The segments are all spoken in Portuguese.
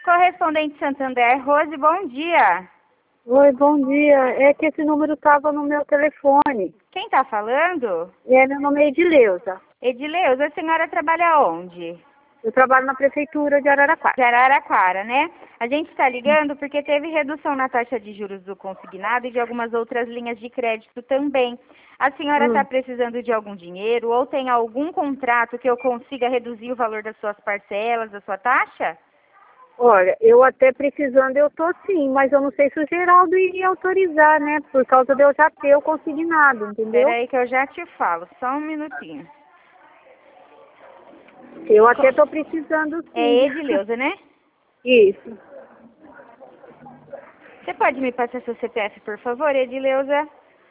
Correspondente Santander, Rose, bom dia. Oi, bom dia. É que esse número estava no meu telefone. Quem está falando? Meu nome é Edileuza. Edileuza, a senhora trabalha onde? Eu trabalho na prefeitura de Araraquara. De Araraquara, né? A gente está ligando porque teve redução na taxa de juros do consignado e de algumas outras linhas de crédito também. A senhora está precisando de algum dinheiro ou tem algum contrato que eu consiga reduzir o valor das suas parcelas, da sua taxa? Olha, eu até precisando, eu tô sim, mas eu não sei se o Geraldo iria autorizar, né? Por causa de eu já ter o consignado, entendeu? Espera aí que eu já te falo, só um minutinho. Eu até tô precisando sim. É Edileuza, né? Isso. Você pode me passar seu CPF, por favor, Edileuza?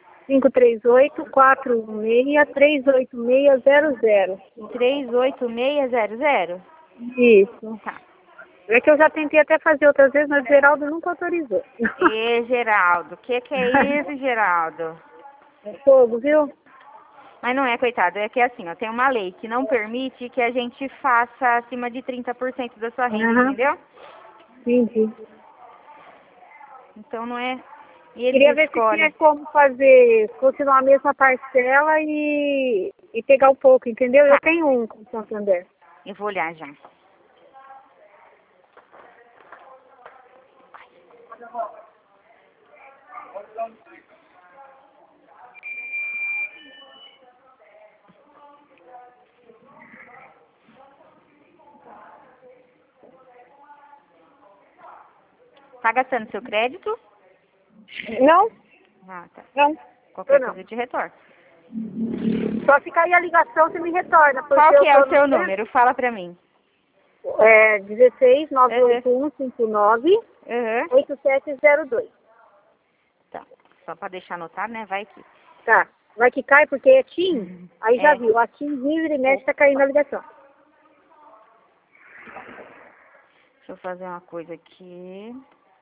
538-416-38600. 38600? Isso. Tá. É que eu já tentei até fazer outras vezes, mas o Geraldo nunca autorizou. E Geraldo, o que é isso, Geraldo? É fogo, viu? Mas não é, coitado, é que assim, ó, tem uma lei que não permite que a gente faça acima de 30% da sua renda, entendeu? Entendi. Então não é... E eles Queria ver se escolhem. tinha como fazer, continuar a mesma parcela e pegar um pouco, entendeu? Tá. Eu tenho um com o Santander. Eu vou olhar já. Tá gastando seu crédito? Não? Ah, tá. Não. Qualquer Não. coisa eu te retorno. Só ficar aí a ligação, você me retorna. Porque Qual que é eu o tô no seu centro. número? Fala pra mim. 16 981 Uhum. 8702. Tá. Só pra deixar anotado, né? Vai que... Tá. Vai que cai porque é TIM. Aí já É. viu. A TIM livre e mexe, tá caindo a ligação. Deixa eu fazer uma coisa aqui.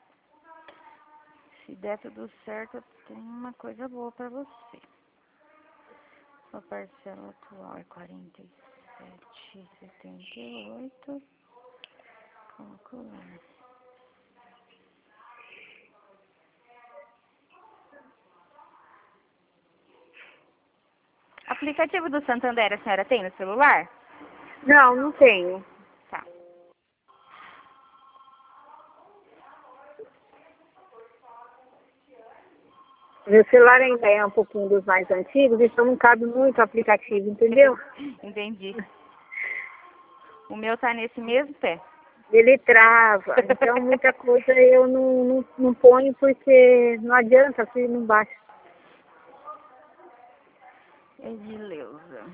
Se der tudo certo, eu tenho uma coisa boa pra você. Sua parcela atual é 47,78. Calcular. Aplicativo do Santander a senhora tem no celular? Não, não tenho. Tá. Meu celular ainda é um pouquinho dos mais antigos, então não cabe muito aplicativo, entendeu? Entendi. O meu tá nesse mesmo pé. Ele trava, então muita coisa eu não ponho porque não adianta, se não baixa. Edileuza.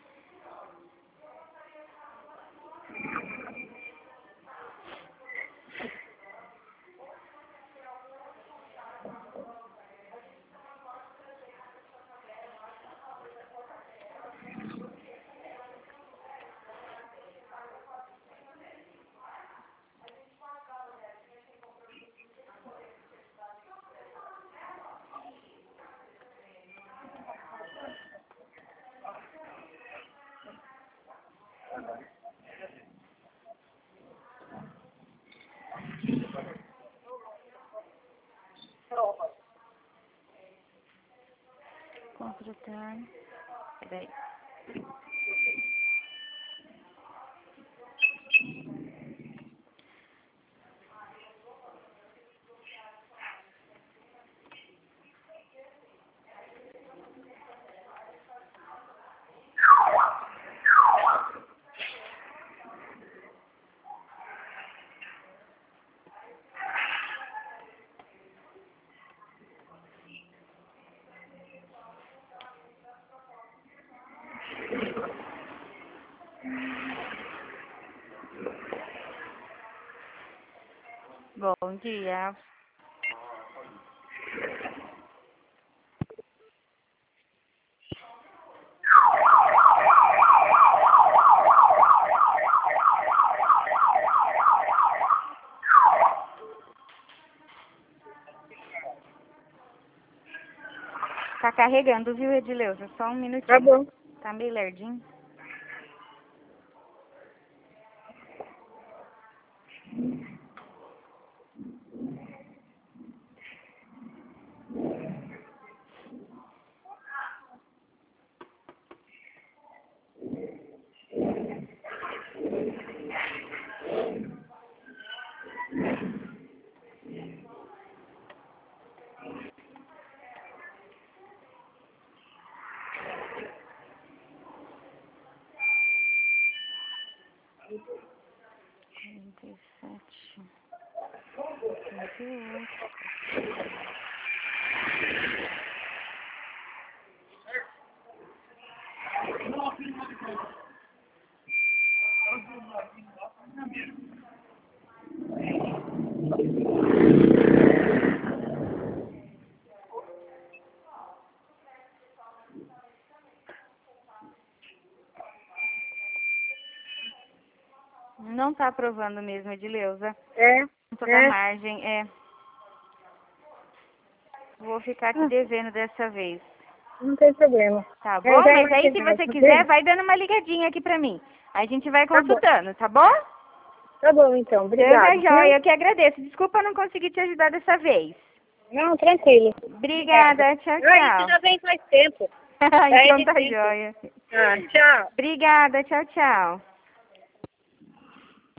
Contratar. Peraí. Bom dia. Tá carregando, viu, Edileuza? Só um minutinho. Tá bom. Tá meio lerdinho. 37. 38. Não tá aprovando mesmo, Edileuza. É? A margem, Vou ficar te devendo dessa vez. Não tem problema. Tá bom? Mas aí, se você quiser, vai dando uma ligadinha aqui pra mim. Aí a gente vai consultando, tá bom? Tá bom, então. Obrigada. Tá joia, eu que agradeço. Desculpa não conseguir te ajudar dessa vez. Não, tranquilo. Obrigada, tchau, Isso tchau. já vem faz tempo. Então tá joia. Tchau. Obrigada, tchau, tchau.